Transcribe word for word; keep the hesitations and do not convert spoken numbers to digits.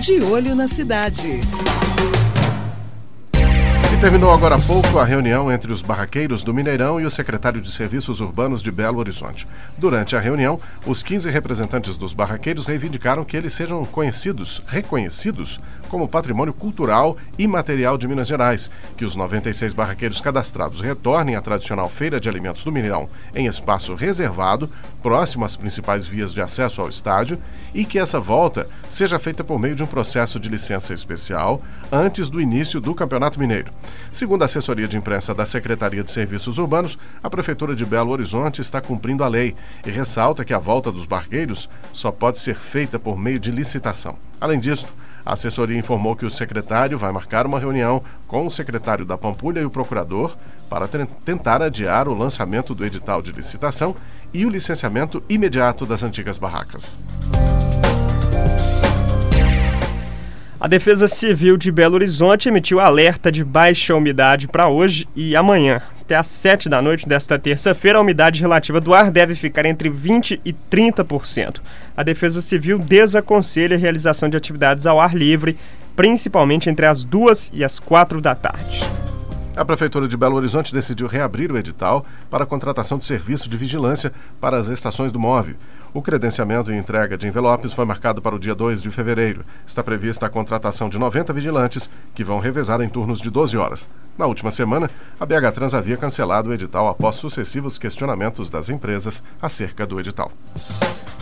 De Olho na Cidade. E terminou agora há pouco a reunião entre os barraqueiros do Mineirão e o secretário de Serviços Urbanos de Belo Horizonte. Durante a reunião, os quinze representantes dos barraqueiros reivindicaram que eles sejam conhecidos, reconhecidos como patrimônio cultural e material de Minas Gerais, que os noventa e seis barraqueiros cadastrados retornem à tradicional Feira de Alimentos do Mineirão em espaço reservado, próximo às principais vias de acesso ao estádio, e que essa volta seja feita por meio de um processo de licença especial antes do início do Campeonato Mineiro. Segundo a assessoria de imprensa da Secretaria de Serviços Urbanos, a Prefeitura de Belo Horizonte está cumprindo a lei e ressalta que a volta dos barqueiros só pode ser feita por meio de licitação. Além disso, a assessoria informou que o secretário vai marcar uma reunião com o secretário da Pampulha e o procurador para tentar adiar o lançamento do edital de licitação e o licenciamento imediato das antigas barracas. A Defesa Civil de Belo Horizonte emitiu alerta de baixa umidade para hoje e amanhã. Até às sete da noite desta terça-feira, a umidade relativa do ar deve ficar entre vinte por cento e trinta por cento. A Defesa Civil desaconselha a realização de atividades ao ar livre, principalmente entre as duas e as quatro da tarde. A Prefeitura de Belo Horizonte decidiu reabrir o edital para a contratação de serviço de vigilância para as estações do M O V. O credenciamento e entrega de envelopes foi marcado para o dia dois de fevereiro. Está prevista a contratação de noventa vigilantes, que vão revezar em turnos de doze horas. Na última semana, a B H Trans havia cancelado o edital após sucessivos questionamentos das empresas acerca do edital.